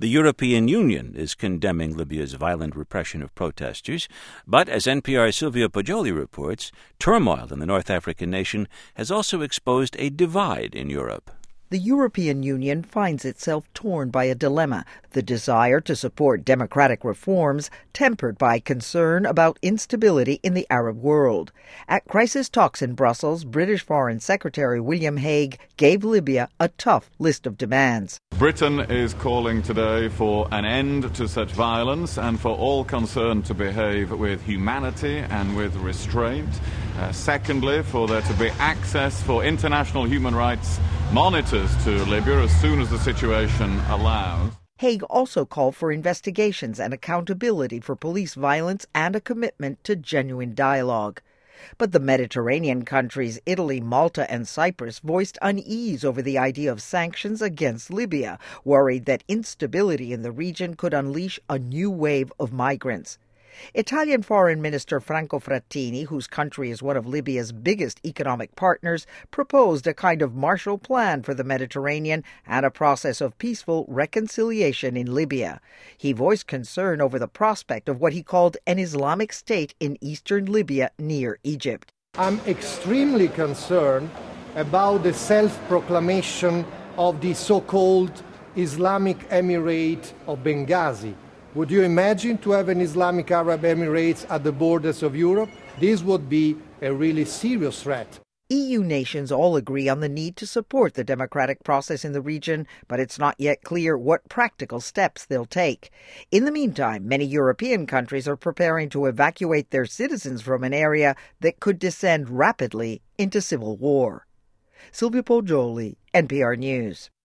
The European Union is condemning Libya's violent repression of protesters, but as NPR's Silvia Poggioli reports, turmoil in the North African nation has also exposed a divide in Europe. The European Union finds itself torn by a dilemma, the desire to support democratic reforms tempered by concern about instability in the Arab world. At crisis talks in Brussels, British Foreign Secretary William Hague gave Libya a tough list of demands. Britain is calling today for an end to such violence and for all concerned to behave with humanity and with restraint. Secondly, for there to be access for international human rights monitors to Libya as soon as the situation allows. Hague also called for investigations and accountability for police violence and a commitment to genuine dialogue. But the Mediterranean countries Italy, Malta, and Cyprus voiced unease over the idea of sanctions against Libya, worried that instability in the region could unleash a new wave of migrants. Italian Foreign Minister Franco Frattini, whose country is one of Libya's biggest economic partners, proposed a kind of Marshall Plan for the Mediterranean and a process of peaceful reconciliation in Libya. He voiced concern over the prospect of what he called an Islamic state in eastern Libya near Egypt. I'm extremely concerned about the self-proclamation of the so-called Islamic Emirate of Benghazi. Would you imagine to have an Islamic Arab Emirates at the borders of Europe? This would be a really serious threat. EU nations all agree on the need to support the democratic process in the region, but it's not yet clear what practical steps they'll take. In the meantime, many European countries are preparing to evacuate their citizens from an area that could descend rapidly into civil war. Silvia Poggioli, NPR News.